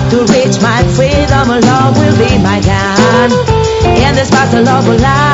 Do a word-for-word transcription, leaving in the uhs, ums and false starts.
To reach my freedom, love will be my gun. In this battle, love will lie.